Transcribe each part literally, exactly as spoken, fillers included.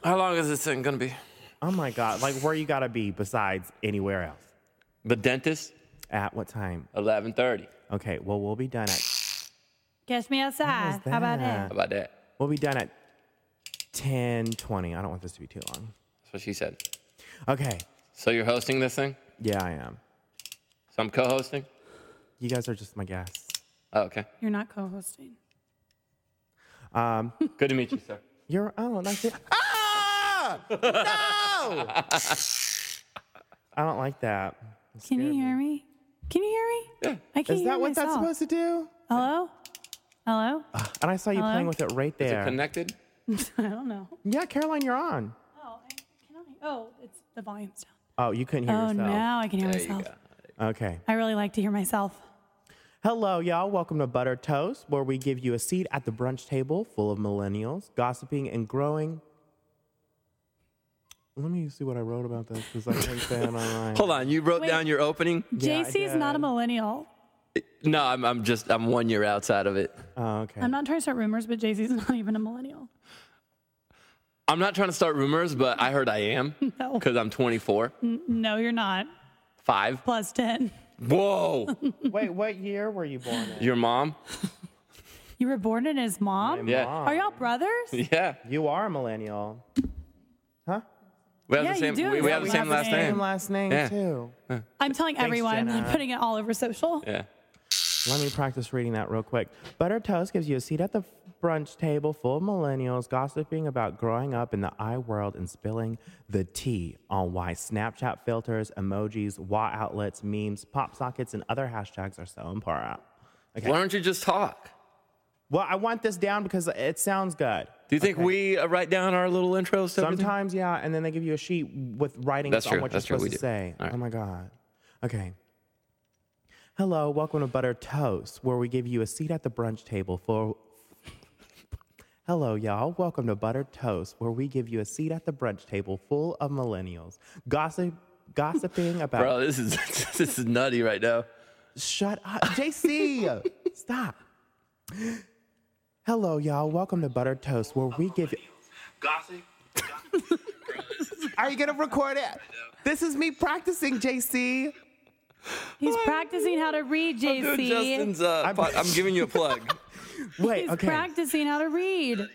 How long is this thing going to be? Oh, my God. Like, where you got to be besides anywhere else? The dentist? At what time? eleven thirty. Okay, well, we'll be done at... Catch me outside. How How about that? How that? about that? We'll be done at ten twenty. I don't want this to be too long. That's what she said. Okay. So you're hosting this thing? Yeah, I am. So I'm co-hosting? You guys are just my guests. Oh, okay. You're not co-hosting. Um, Good to meet you, sir. you're... Oh, nice to... Ah! No! I don't like that. It Can you scared me. hear me? Can you hear me? Yeah. I can't Is hear that what myself. that's supposed to do? Hello? Hello? And I saw you Hello? playing with it right Is it there. connected? I don't know. Yeah, Caroline, you're on. Oh, I cannot. Oh, it's the volume's down. Oh, you couldn't hear Oh, yourself. now I can hear There you myself. go. Okay. I really like to hear myself. Hello, y'all. Welcome to Buttered Toast, where we give you a seat at the brunch table full of millennials, gossiping and growing. Let me see what I wrote about this, because I can't say it online. Hold on. You wrote Wait. down your opening? Yeah, I J C's not a did. millennial. No, I'm, I'm just, I'm one year outside of it. Oh, okay. I'm not trying to start rumors, but J C's not even a millennial. I'm not trying to start rumors, but I heard I am. No. Because I'm twenty-four. No, you're not. Five. Plus ten. Whoa. Wait, what year were you born in? Your mom? You were born in his mom? Yeah. Mom. Are y'all brothers? Yeah. You are a millennial. Huh? We have Yeah, the you same, do. we, we Yeah, have the we same have the last same name. Same last name, Yeah. too. I'm telling everyone. Jenna. I'm putting it all over social. Yeah. Let me practice reading that real quick. Buttered Toast gives you a seat at the brunch table full of millennials gossiping about growing up in the I world and spilling the tea on why Snapchat filters, emojis, W A outlets, memes, pop sockets, and other hashtags are so important. Okay. Why don't you just talk? Well, I want this down because it sounds good. Do you think Okay. we uh, write down our little intros to everything? Sometimes, yeah, and then they give you a sheet with writings That's on true. what That's you're true. supposed We to do. say. All right. Oh my God. Okay. Hello, welcome to Buttered Toast, where we give you a seat at the brunch table for. Hello, y'all. Welcome to Buttered Toast, where we give you a seat at the brunch table full of millennials gossip, gossiping about. Bro, this is this is nutty right now. Shut up, J C. Stop. Hello, y'all. Welcome to Buttered Toast, where we give you. Gossip. Are you gonna record it? This is me practicing, J C. He's practicing how to read, J Dude, C. Justin's, uh, pod- I'm giving you a plug. Wait, He's okay. practicing how to read.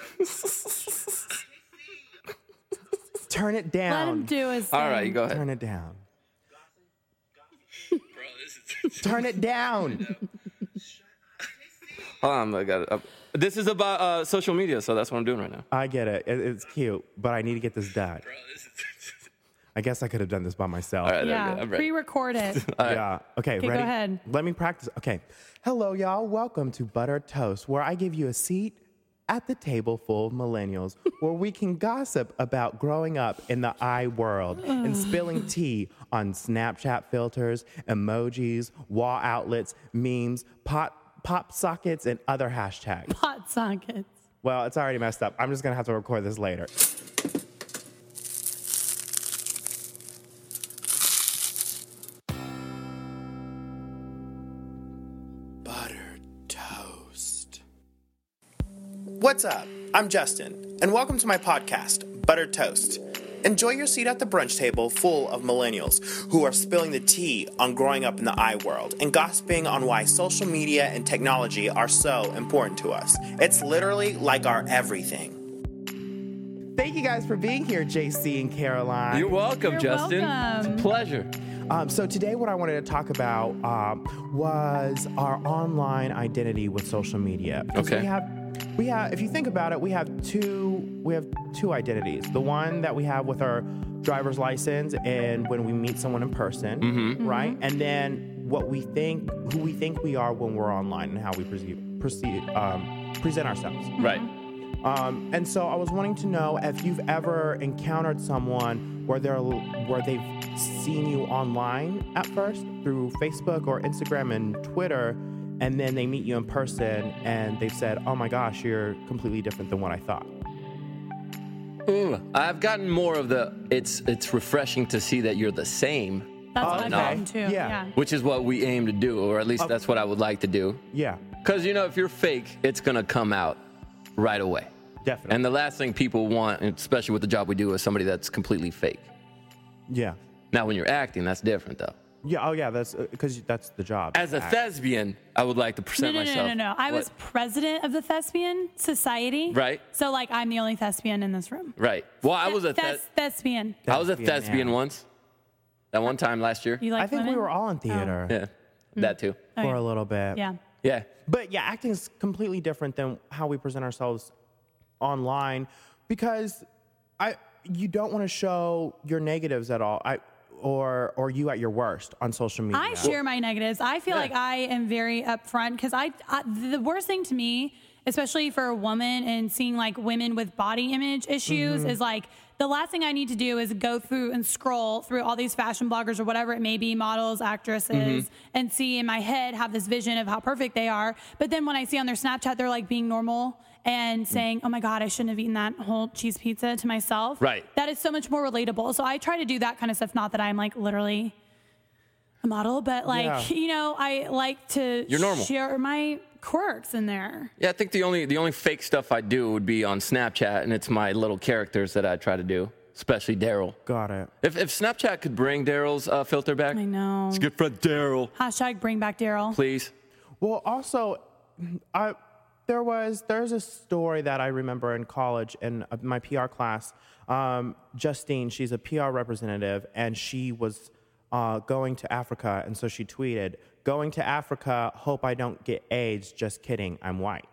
Turn it Let down. him do his thing. All right, you go ahead. Turn it down. Turn it down. Hold on, I got it. up. This is about uh, social media, so that's what I'm doing right now. I get it. it. It's cute, but I need to get this done. I guess I could have done this by myself. All right, there we Yeah, go. I'm ready. pre-record it. Yeah. Okay, Okay, go ready? ahead. Let me practice. Okay. Hello, y'all. Welcome to Buttered Toast, where I give you a seat at the table full of millennials where we can gossip about growing up in the I world and spilling tea on Snapchat filters, emojis, wall outlets, memes, pop, pop sockets, and other hashtags. Pot sockets. Well, it's already messed up. I'm just going to have to record this later. Buttered Toast. What's up? I'm Justin, and welcome to my podcast, Buttered Toast. Enjoy your seat at the brunch table full of millennials who are spilling the tea on growing up in the I world and gossiping on why social media and technology are so important to us. It's literally like our everything. Thank you guys for being here, J C and Caroline. You're welcome, You're Justin. welcome. It's a pleasure. Um, so today what I wanted to talk about um, was our online identity with social media. Because Okay. We have, we have, if you think about it, we have two, we have two identities. The one that we have with our driver's license and when we meet someone in person, Mm-hmm. right? And then what we think, who we think we are when we're online and how we perceive, perceive, um, present ourselves. Right. Um, and so I was wanting to know if you've ever encountered someone where they're where they've seen you online at first through Facebook or Instagram and Twitter, and then they meet you in person and they've said, "Oh my gosh, you're completely different than what I thought." Ooh, I've gotten more of the, it's it's refreshing to see that you're the same, That's Oh, what I've okay. gotten too. Yeah. Yeah. which is what we aim to do, or at least that's what I would like to do. Yeah. Because, you know, if you're fake, it's going to come out right away. Definitely. And the last thing people want, especially with the job we do, is somebody that's completely fake. Yeah. Now, when you're acting, that's different, though. Yeah. Oh, yeah. That's because that's the job. As a Act. thespian, I would like to No, present no, no, myself. no, no. I was What? president of the Thespian Society. Right. So, like, I'm the only thespian in this room. Right. Well, I was a Thes- thes- thespian. I was a Thespian, thespian yeah. once. That one time last year. You like I think women? we were all in theater Yeah. That too. Oh, for yeah. a little bit. Yeah. Yeah. But yeah, acting is completely different than how we present ourselves online because I you don't want to show your negatives at all. I or or you at your worst on social media. I share my negatives. I feel Yeah. like I am very upfront because I, I the worst thing to me, especially for a woman and seeing like women with body image issues, Mm-hmm. is like the last thing I need to do is go through and scroll through all these fashion bloggers or whatever it may be, models, actresses, Mm-hmm. and see in my head have this vision of how perfect they are. But then when I see on their Snapchat, they're like being normal and saying, oh my God, I shouldn't have eaten that whole cheese pizza to myself. Right. That is so much more relatable. So I try to do that kind of stuff. Not that I'm like literally a model, but like, Yeah. you know, I like to You're normal. share my quirks in there. Yeah, I think the only the only fake stuff I do would be on Snapchat, and it's my little characters that I try to do, especially Daryl. Got it. If if Snapchat could bring Daryl's uh, filter back, I know. it's good for Daryl, Hashtag bring back Daryl. please. Well, also, I there was there's a story that I remember in college in uh, my P R class. Um, Justine, she's a P R representative, and she was uh, going to Africa, and so she tweeted, "Going to Africa, hope I don't get AIDS. Just kidding, I'm white."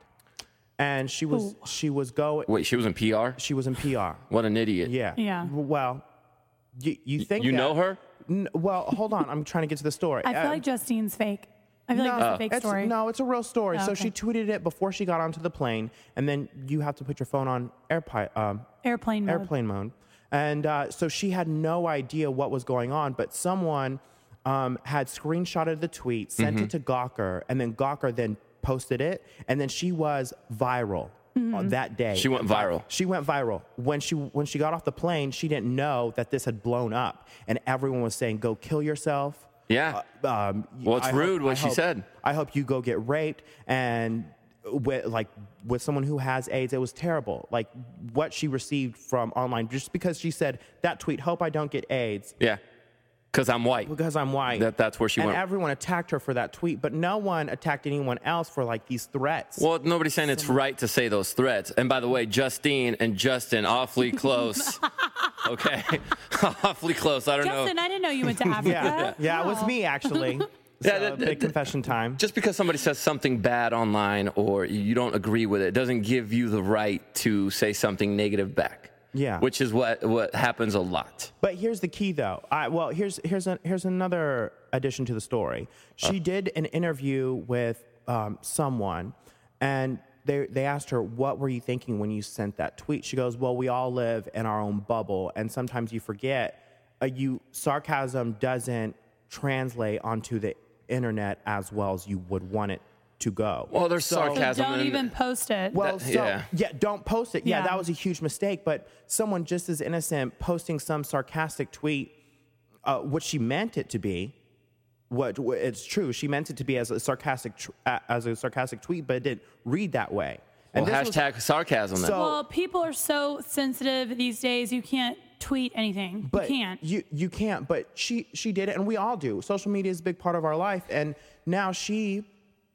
And she was she was going. Wait, she was in P R? She was in P R. What an idiot. Yeah. Yeah. Well, you you think You that- know her? N- well, hold on. I'm trying to get to the story. I feel Uh, like Justine's fake. I feel like no, it's a fake it's- story. No, it's a real story. Oh, so okay. she tweeted it before she got onto the plane, and then you have to put your phone on airpi- um, Airplane mode. airplane mode. And uh, so she had no idea what was going on, but someone um, had screenshotted the tweet, sent Mm-hmm. it to Gawker, and then Gawker then posted it, and then she was viral Mm-hmm. on that day. She went viral. She went viral. When she when she got off the plane, she didn't know that this had blown up, and everyone was saying, "Go kill yourself." Yeah. Uh, um, Well, it's I rude hope- what I she hope- said. I hope you go get raped, and with like with someone who has AIDS, it was terrible. Like what she received from online, just because she said that tweet, "Hope I don't get AIDS Yeah. Because I'm white. because I'm white." That- that's where she and went. everyone attacked her for that tweet, but no one attacked anyone else for like these threats. Well, nobody's saying it's right to say those threats. And by the way, Justine and Justin, awfully close. Okay? awfully close. I don't Justin, know. I didn't know you went to Africa. yeah, yeah, it was Wow. me actually. Yeah, So, that- big that- confession time. Just because somebody says something bad online or you don't agree with it doesn't give you the right to say something negative back. Yeah. Which is what, what happens a lot. But here's the key, though. I, well, here's here's a, here's another addition to the story. She did an interview with um, someone, and they they asked her, "What were you thinking when you sent that tweet?" She goes, "Well, we all live in our own bubble, and sometimes you forget. Uh, you sarcasm doesn't translate onto the internet as well as you would want it to go." Well, there's So- So sarcasm. don't in- even post it. Well, That- so, yeah. yeah. don't post it. Yeah, Yeah. that was a huge mistake. But someone just as innocent posting some sarcastic tweet, uh, what she meant it to be, what what- it's true. She meant it to be as a sarcastic tr- uh, as a sarcastic tweet, but it didn't read that way. well, this was- hashtag sarcasm then. So- well, people are so sensitive these days. You can't tweet anything. but you can't. You you can't. But she she did it, and we all do. Social media is a big part of our life, and now she.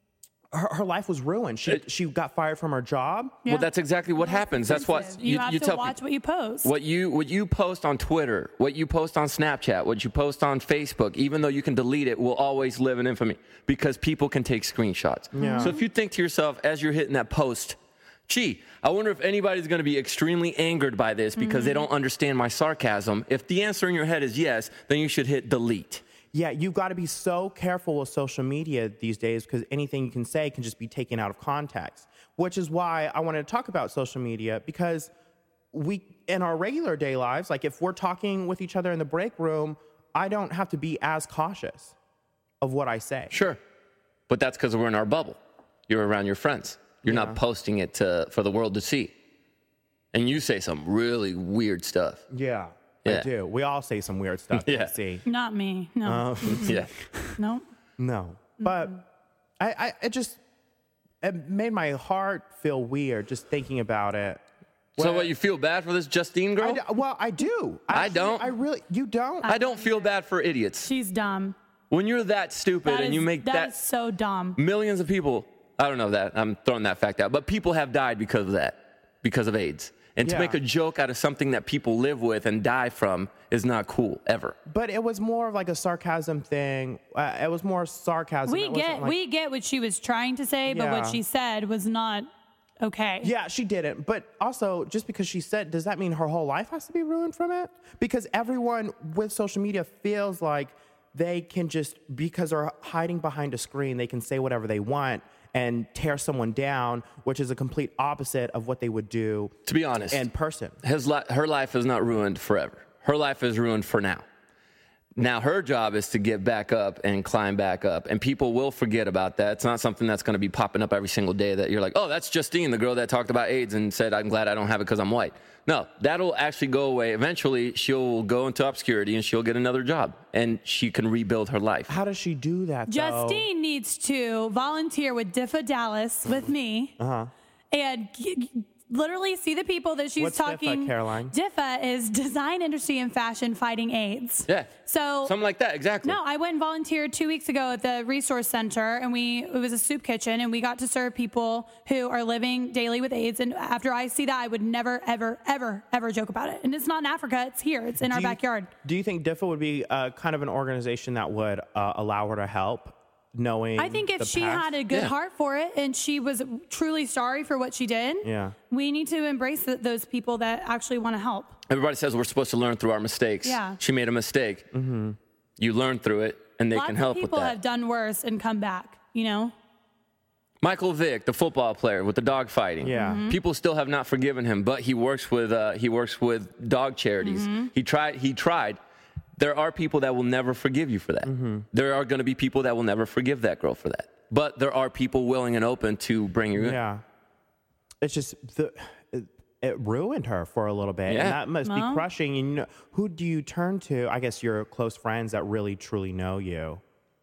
Her, her life was ruined. She It- she got fired from her job. Yeah. Well, that's exactly what happens. That's what Sensitive. you, have to tell watch people. what you post. What you what you post on Twitter, what you post on Snapchat, what you post on Facebook, even though you can delete it, will always live in infamy because people can take screenshots. Yeah. So if you think to yourself as you're hitting that post, gee, I wonder if anybody's going to be extremely angered by this because they don't understand my sarcasm. If the answer in your head is yes, then you should hit delete. Yeah, you've got to be so careful with social media these days because anything you can say can just be taken out of context, which is why I wanted to talk about social media because we, in our regular day lives, like if we're talking with each other in the break room, I don't have to be as cautious of what I say. Sure. But that's because we're in our bubble. You're around your friends. You're not posting it to, for the world to see. And you say some really weird stuff. Yeah, Yeah. I do. We all say some weird stuff. Yeah. Yeah. See, Not me. No. Yeah. No. no, but I, I, it just, it made my heart feel weird just thinking about it. So what, you feel bad for this Justine girl? I d- well, I do. I Actually, don't. I really, you don't? I don't feel bad for idiots. She's dumb. When you're that stupid That and is- you make that, that is so dumb. millions of people, I don't know that, I'm throwing that fact out, but people have died because of that, because of AIDS. And to Yeah. make a joke out of something that people live with and die from is not cool, ever. But it was more of like a sarcasm thing. Uh, it was more sarcasm. We It wasn't get like- we get what she was trying to say, but what Yeah. she said was not okay. Yeah, she didn't. But also, just because she said, does that mean her whole life has to be ruined from it? Because everyone with social media feels like they can just, because they're hiding behind a screen, they can say whatever they want and tear someone down, which is a complete opposite of what they would do To be honest, in person. his li- her life is not ruined forever. Her life is ruined for now. Now her job is to get back up and climb back up, and people will forget about that. It's not something that's going to be popping up every single day that you're like, oh, that's Justine, the girl that talked about AIDS and said, I'm glad I don't have it because I'm white. No, that'll actually go away. Eventually, she'll go into obscurity and she'll get another job, and she can rebuild her life. How does she do that, though? Justine needs to volunteer with DIFA Dallas with me Uh-huh. and g- literally see the people that she's What's DIFA, talking. Caroline? DIFA is Design Industry and Fashion Fighting AIDS. Yeah. So Something like that, exactly. No, I went and volunteered two weeks ago at the resource center, and we it was a soup kitchen, and we got to serve people who are living daily with AIDS. And after I see that, I would never, ever, ever, ever joke about it. And it's not in Africa; it's here. It's in our Do you- backyard. Do you think DIFA would be uh, kind of an organization that would uh, allow her to help, knowing I think if the she past? had a good Yeah. heart for it and she was truly sorry for what she did, Yeah. we need to embrace th- those people that actually want to help. Everybody says we're supposed to learn through our mistakes. Yeah. She made a mistake. Mm-hmm. You learn through it, and they Lots can help of with people that. have done worse and come back, you know? Michael Vick, the football player with the dog fighting. Yeah. Mm-hmm. People still have not forgiven him, but he works with uh, he works with dog charities. Mm-hmm. He tried. He tried. There are people that will never forgive you for that. Mm-hmm. There are going to be people that will never forgive that girl for that. But there are people willing and open to bring you in. Yeah. It's just the it, it ruined her for a little bit. Yeah. And that must Well. be crushing. And you know, who do you turn to? I guess your close friends that really truly know you.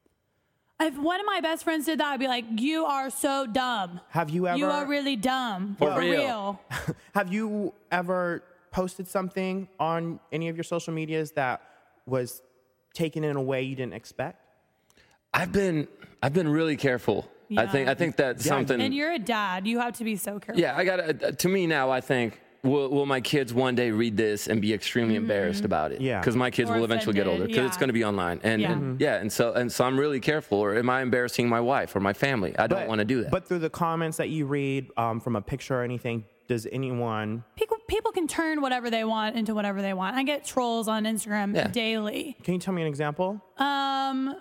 If one of my best friends did that, I'd be like, you are so dumb. Have you ever You are really dumb. For For real. real. have you ever posted something on any of your social medias that was taken in a way you didn't expect? I've been I've been really careful. I Yeah. think I think that's Yeah. something. And you're a dad. You have to be so careful. Yeah, I got to. To me now, I think will, will my kids one day read this and be extremely embarrassed about it? Yeah. because my kids Or will eventually get older offended, because it's yeah. going to be online, and Yeah. and, yeah, and so and so I'm really careful. Or am I embarrassing my wife or my family? I don't want to do that. But through the comments that you read um, from a picture or anything, does anyone? People, people can turn whatever they want into whatever they want. I get trolls on Instagram Yeah. daily. Can you tell me an example? Um,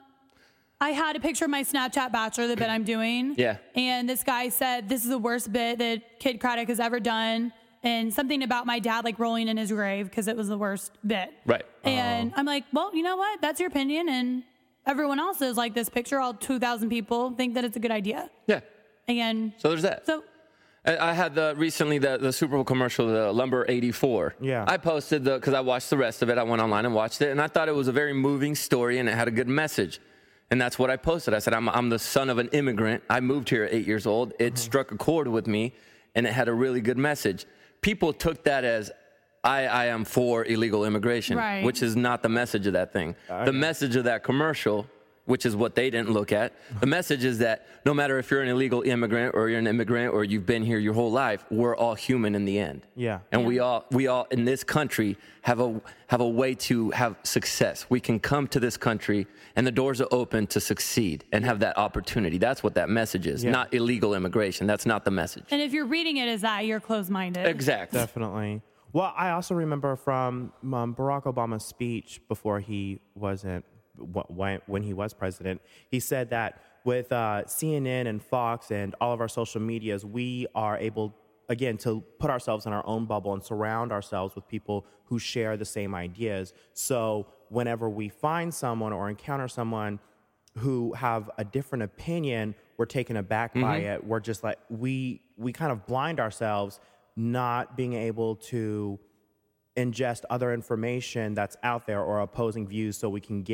I had a picture of my Snapchat Bachelor, the bit I'm doing. Yeah. And this guy said, this is the worst bit that Kid Craddock has ever done. And something about my dad like rolling in his grave because it was the worst bit. Right. And I'm like, well, you know what? That's your opinion. And everyone else is like this picture. All two thousand people think that it's a good idea. yeah. And So there's that. so I I had the recently the, the Super Bowl commercial, the Lumber eighty-four. Yeah. I posted the because I watched the rest of it. I went online and watched it, and I thought it was a very moving story, and it had a good message. And that's what I posted. I said, I'm, I'm the son of an immigrant. I moved here at eight years old. It struck a chord with me, and it had a really good message. People took that as I, I am for illegal immigration, Right. which is not the message of that thing. The message of that commercial, which is what they didn't look at, the message is that no matter if you're an illegal immigrant or you're an immigrant or you've been here your whole life, we're all human in the end. Yeah. And we all we all in this country have a have a way to have success. We can come to this country and the doors are open to succeed and have that opportunity. That's what that message is. Yeah. Not illegal immigration. That's not the message. and if you're reading it as that, you're closed-minded. Exactly. Definitely. Well, I also remember from um, Barack Obama's speech before he wasn't, wh- when, when he was president, he said that with uh, C N N and Fox and all of our social medias, we are able, again, to put ourselves in our own bubble and surround ourselves with people who share the same ideas. So whenever we find someone or encounter someone who have a different opinion, we're taken aback by it. We're just like, we we kind of blind ourselves, not being able to ingest other information that's out there or opposing views so we can get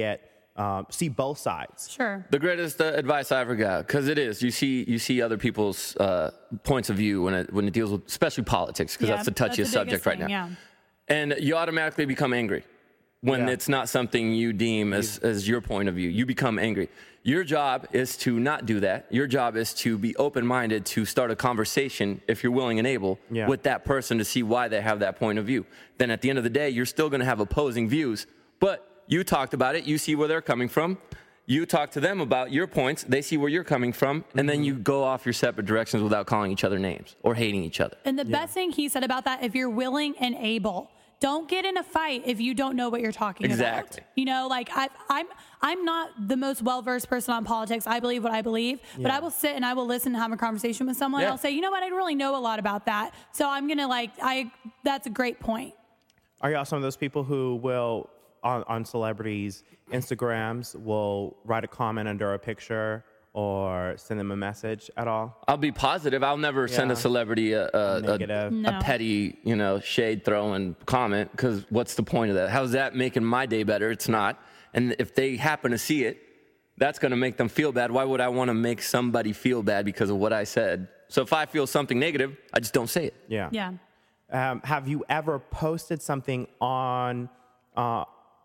um, see both sides. Sure. The greatest uh, advice I ever got, because it is. You see, you see other people's uh, points of view when it when it deals with, especially politics, because Yeah, that's the touchiest that's the subject biggest right thing, now. yeah. And you automatically become angry when Yeah. it's not something you deem as, as your point of view. You become angry. Your job is to not do that. Your job is to be open-minded, to start a conversation, if you're willing and able, Yeah. with that person to see why they have that point of view. Then at the end of the day, you're still going to have opposing views, but you talked about it. You see where they're coming from. You talk to them about your points. They see where you're coming from, and then you go off your separate directions without calling each other names or hating each other. And the best thing he said about that, if you're willing and able, don't get in a fight if you don't know what you're talking Exactly. about. You know, like I, I'm, I'm not the most well-versed person on politics. I believe what I believe, but Yeah. I will sit and I will listen and have a conversation with someone. Yeah. I'll say, you know what, I don't really know a lot about that, so I'm gonna like, I. That's a great point. Are y'all some of those people who will, on, on celebrities' Instagrams, will write a comment under a picture or send them a message at all? I'll be positive. I'll never send a Yeah. celebrity a, a, a, Negative. No. a petty, you know, shade throwing comment, because what's the point of that? How's that making my day better? It's not. And if they happen to see it, that's going to make them feel bad. Why would I want to make somebody feel bad because of what I said? So if I feel something negative, I just don't say it. Yeah. Yeah. Um, have you ever posted something on uh,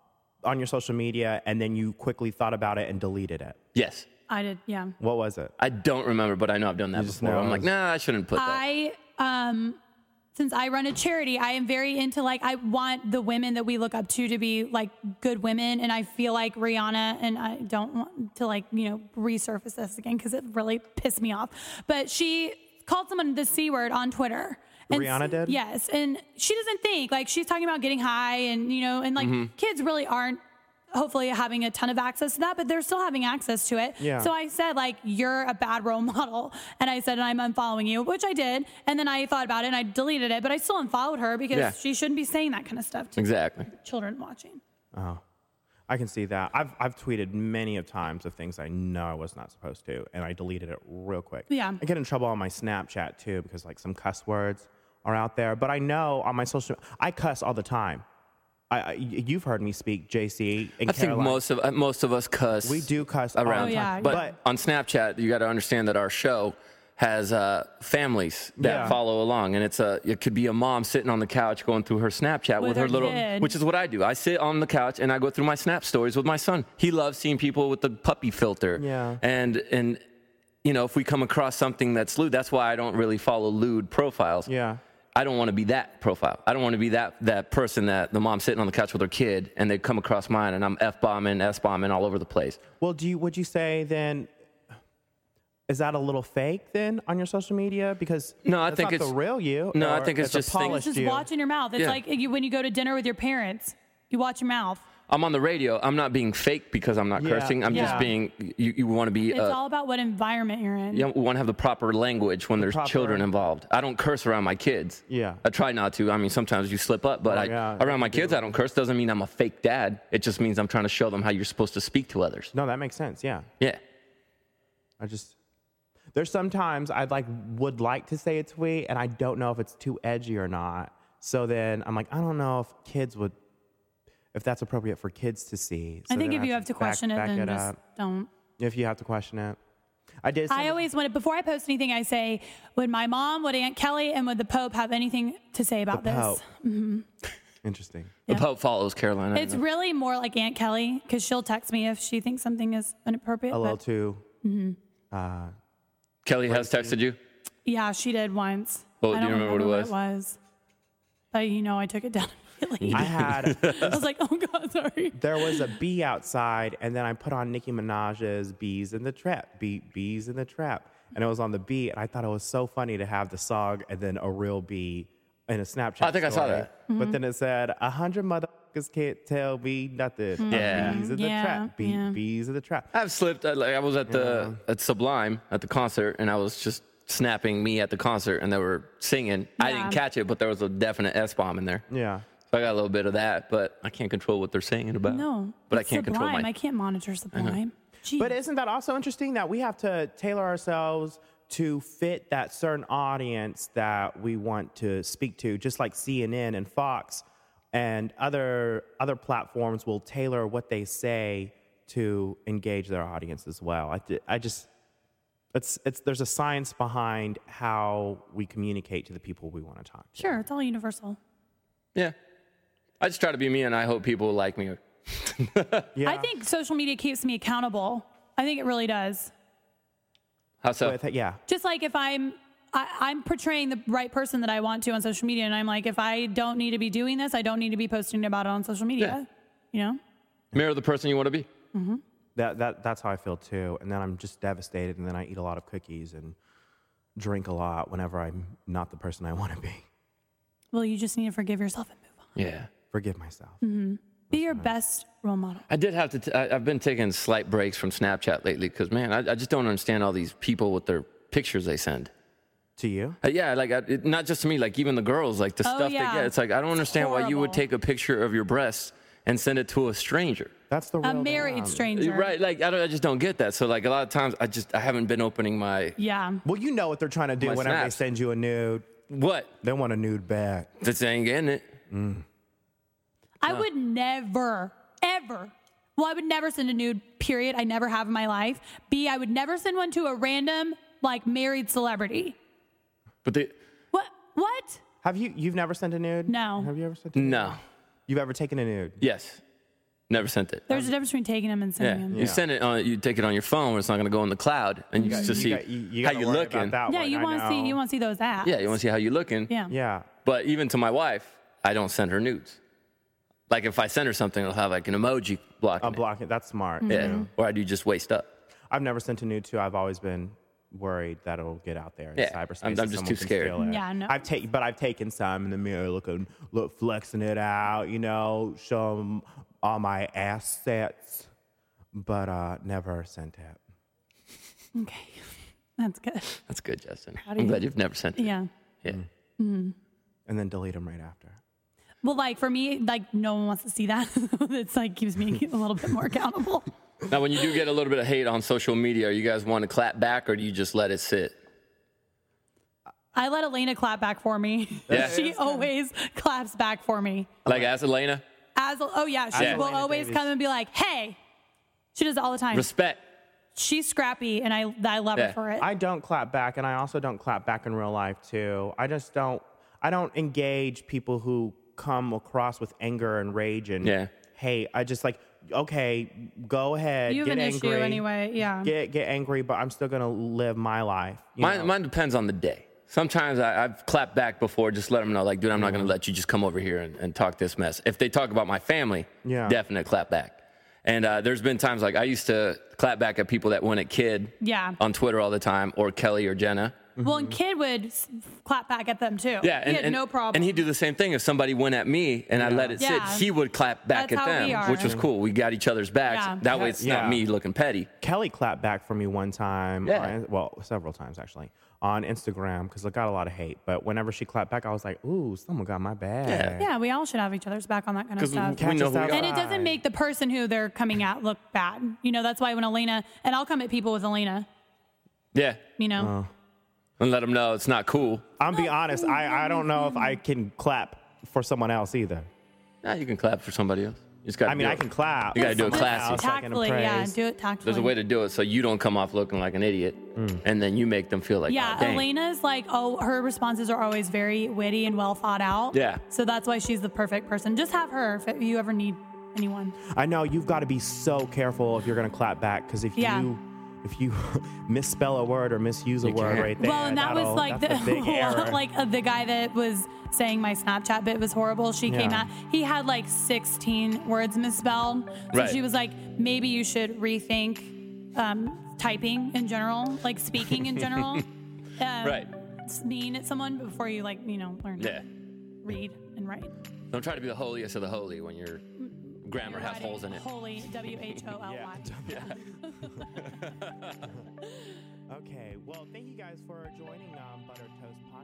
on your social media and then you quickly thought about it and deleted it? Yes. I did. Yeah. What was it? I don't remember, but I know I've done that just before. know I'm it like, was- nah, I shouldn't put that. I um since I run a charity, I am very into like I want the women that we look up to to be like good women, and I feel like Rihanna, and I don't want to like, you know, resurface this again because it really pissed me off, but she called someone the C word on Twitter. And Rihanna did? Yes, and she doesn't think like she's talking about getting high, and you know, and like kids really aren't hopefully having a ton of access to that, but they're still having access to it. Yeah. So I said, like, you're a bad role model. And I said, I'm unfollowing you, which I did. And then I thought about it and I deleted it, but I still unfollowed her because Yeah. she shouldn't be saying that kind of stuff to Exactly. children watching. Oh, I can see that. I've I've tweeted many of times of things I know I was not supposed to, and I deleted it real quick. Yeah. I get in trouble on my Snapchat too because like some cuss words are out there. But I know on my social, I cuss all the time. I, I you've heard me speak, J C. And I think Caroline. most of uh, most of us cuss. we do cuss all around. the Oh, time. yeah, But yeah. on Snapchat, you got to understand that our show has uh, families that Yeah. follow along, and it's a it could be a mom sitting on the couch going through her Snapchat with, With her her little, kid. which is what I do. I sit on the couch and I go through my Snap stories with my son. He loves seeing people with the puppy filter. Yeah. And and you know, if we come across something that's lewd, that's why I don't really follow lewd profiles. Yeah. I don't want to be that profile. I don't want to be that that person that the mom sitting on the couch with her kid and they come across mine and I'm F-bombing, S-bombing all over the place. Well, do you would you say then? Is that a little fake then on your social media? Because No, I that's think not it's- the real you. no, I or think it's a just things- polished It's just you. watching your mouth. It's Yeah. like you, when you go to dinner with your parents, you watch your mouth. I'm on the radio. I'm not being fake because I'm not Yeah, cursing. I'm just yeah. being, you, you want to be, It's uh, all about what environment you're in. you want to have the proper language when there's proper- children involved. I don't curse around my kids. Yeah. I try not to. I mean, sometimes you slip up, but Oh, I, yeah, around my you do. kids, I don't curse. Doesn't mean I'm a fake dad. It just means I'm trying to show them how you're supposed to speak to others. No, that makes sense. Yeah. Yeah. I just there's sometimes I'd like would like to say a tweet and I don't know if it's too edgy or not. So then I'm like, I don't know if kids would if that's appropriate for kids to see. So I think then if you have to back- question it, back then it just up. don't. If you have to question it. I did I send- always want to, before I post anything, I say, would my mom, would Aunt Kelly, and would the Pope have anything to say about the this? Pope. Interesting. The Pope follows Carolina. It's really more like Aunt Kelly because she'll text me if she thinks something is inappropriate. A little but too uh Kelly has texted you? yeah, she did once. Well, I do you don't remember what it what it was. But you know, I took it down immediately. I had I was like, oh God, sorry. there was a bee outside, and then I put on Nicki Minaj's "Bees in the Trap," Bee, "Bees in the Trap," and it was on the beat, and I thought it was so funny to have the song and then a real bee in a Snapchat. I think I saw story. that. Mm-hmm. But then it said, "A hundred motherfuckers can't tell me nothing." Yeah. Bees in the Yeah, trap. Bee, yeah. Bees in the trap. I've slipped. I, like, I was at the at Sublime at the concert, and I was just snapping me at the concert, and they were singing. I Yeah. didn't catch it, but there was a definite S-bomb in there. Yeah. So I got a little bit of that, but I can't control what they're singing about. No. but I it's can't control Sublime. my. I can't monitor Sublime. Jeez. But isn't that also interesting that we have to tailor ourselves to fit that certain audience that we want to speak to, just like C N N and Fox and other other platforms will tailor what they say to engage their audience as well. I, di- I just, it's, it's, there's a science behind how we communicate to the people we want to talk to. Sure, it's all universal. Yeah. I just try to be me, and I hope people like me. Yeah. I think social media keeps me accountable. I think it really does. How so? With- yeah. Just like if I'm, I, I'm portraying the right person that I want to on social media, and I'm like, if I don't need to be doing this, I don't need to be posting about it on social media. You know? Mirror the person you want to be. Mm-hmm. That, that, that's how I feel too. And then I'm just devastated, and then I eat a lot of cookies and drink a lot whenever I'm not the person I want to be. Well, you just need to forgive yourself and move on. Yeah. Forgive myself. Mm-hmm. Be your best role model. I did have to, t- I, I've been taking slight breaks from Snapchat lately because, man, I, I just don't understand all these people with their pictures they send. To you? Uh, yeah, like, I, it, not just to me, like, even the girls, like, the Oh, stuff yeah. they get. It's like, I don't understand why you would horrible. take a picture of your breasts and send it to a stranger. That's the real A married deal. stranger. Right, like, I, don't, I just don't get that. So, like, a lot of times, I just, I haven't been opening my, Yeah. Well, you know what they're trying to do My whenever snaps. they send you a nude. what? They want a nude back. This ain't getting it. I would never, ever, well, I would never send a nude, period. I never have in my life. B, I would never send one to a random, like, married celebrity. But they, What? What? Have you? You've never sent a nude? No. Have you ever sent a nude? no. You've ever taken a nude? Yes. Never sent it. There's a difference between taking them and Yeah, sending them. you send it on. You take it on your phone, where it's not going to go in the cloud, and you, just see got- you- you how gotta you worry looking. about that Yeah, one, you I want to see know. you want to see those apps. Yeah, you want to see how you looking. Yeah. Yeah. But even to my wife, I don't send her nudes. Like if I send her something, it'll have like an emoji blocking I'm it. blocking. That's smart. Yeah, Mm-hmm. or I do just waste up. I've never sent a nude to. I've always been worried that it'll get out there in Yeah, cyberspace. I'm- and I'm just someone too can scared. steal it. Yeah, no. I've taken, but I've taken some in the mirror, looking, look, flexing it out. You know, show 'em all my assets, but uh, never sent it. Okay. That's good. That's good, Justin. of I'm you. glad you've never sent it. Yeah. Yeah. And then delete them right after. Well, like for me, like no one wants to see that. It's like keeps me a little bit more accountable. Now, when you do get a little bit of hate on social media, you guys want to clap back, or do you just let it sit? I let Elena clap back for me. Yeah. She always claps back for me. Like as Elena, As oh yeah, she Yeah. will Elena always Davis. come and be like, "Hey." She does it all the time. respect. She's scrappy, and I I love Yeah. her for it. I don't clap back, and I also don't clap back in real life too. I just don't. I don't engage people who come across with anger and rage and Yeah. hate. I just like, okay, go ahead, you have get an angry, issue anyway. Yeah. get get angry, but I'm still gonna live my life. you know? Mine, mine depends on the day. Sometimes I, I've clapped back before, just let them know, like, dude, I'm not going to let you just come over here and, and talk this mess. If they talk about my family, Yeah. definite clap back. And uh, there's been times like I used to clap back at people that went at Kid Yeah. on Twitter all the time, or Kelly or Jenna. Well, and Kid would s- clap back at them too. Yeah, and, he had and- no problem. And he'd do the same thing. If somebody went at me and I let it Yeah. sit, he would clap back That's at how we them, are. which was cool. We got each other's backs. Yeah. That way, it's Yeah. not me looking petty. Kelly clapped back for me one time. Yeah. on- well, several times actually on Instagram because I got a lot of hate. But whenever she clapped back, I was like, "Ooh, someone got my back." Yeah. Yeah, we all should have each other's back on that kind of Because stuff. we Catch know us who we out. are. And it doesn't make the person who they're coming at look bad. You know, that's why when Elena, and I'll come at people with Elena, Yeah, you know. and let them know it's not cool. I'm be honest. I, I don't know if I can clap for someone else either. Nah, you can clap for somebody else. You just got. I mean, I can clap. You gotta do it for someone classy. else I can Tactfully, yeah, praise. do it tactfully. There's a way to do it so you don't come off looking like an idiot, and then you make them feel like, Yeah, oh, dang. Elena's like, oh, her responses are always very witty and well thought out. Yeah. So that's why she's the perfect person. Just have her if you ever need anyone. I know you've got to be so careful if you're gonna clap back because if Yeah. you if you misspell a word or misuse a You word can't. right there, Well, and that was that'll- like the that's a big error. like uh, the guy that was saying my Snapchat bit was horrible. She came Yeah. out. He had like sixteen words misspelled. So Right. she was like, maybe you should rethink um, typing in general, like speaking in general. um, Right. s- Being at someone before you like you know learn Yeah. to read and write. Don't try to be the holiest of the holy when your grammar has Writing holes in it. Holy, W H O L Y. Okay, well, thank you guys for joining um, Butter Toast Podcast.